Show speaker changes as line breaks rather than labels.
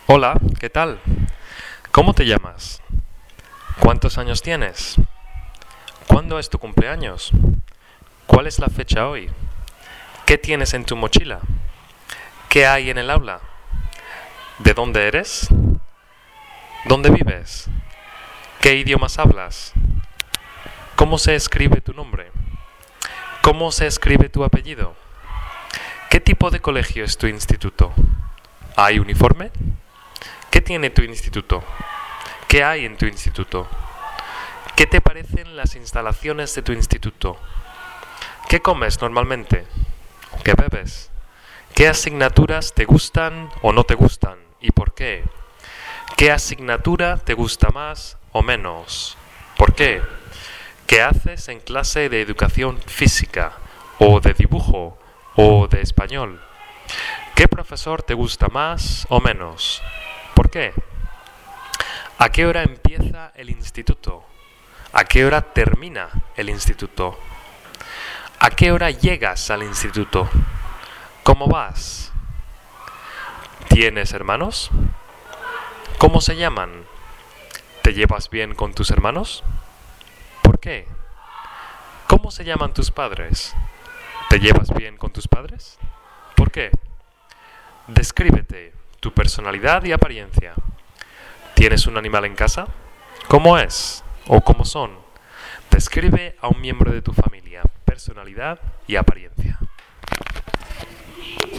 Hola, ¿qué tal? ¿Cómo te llamas? ¿Cuántos años tienes? ¿Cuándo es tu cumpleaños? ¿Cuál es la fecha hoy? ¿Qué tienes en tu mochila? ¿Qué hay en el aula? ¿De dónde eres? ¿Dónde vives? ¿Qué idiomas hablas? ¿Cómo se escribe tu nombre? ¿Cómo se escribe tu apellido? ¿Qué tipo de colegio es tu instituto? ¿Hay uniforme? ¿Qué tiene tu instituto? ¿Qué hay en tu instituto? ¿Qué te parecen las instalaciones de tu instituto? ¿Qué comes normalmente? ¿Qué bebes? ¿Qué asignaturas te gustan o no te gustan? ¿Y por qué? ¿Qué asignatura te gusta más o menos? ¿Por qué? ¿Qué haces en clase de educación física o de dibujo o de español? ¿Qué profesor te gusta más o menos? ¿Por qué? ¿A qué hora empieza el instituto? ¿A qué hora termina el instituto? ¿A qué hora llegas al instituto? ¿Cómo vas? ¿Tienes hermanos? ¿Cómo se llaman? ¿Te llevas bien con tus hermanos? ¿Por qué? ¿Cómo se llaman tus padres? ¿Te llevas bien con tus padres? ¿Por qué? Descríbete tu personalidad y apariencia. ¿Tienes un animal en casa? ¿Cómo es? ¿O cómo son? Describe a un miembro de tu familia, personalidad y apariencia.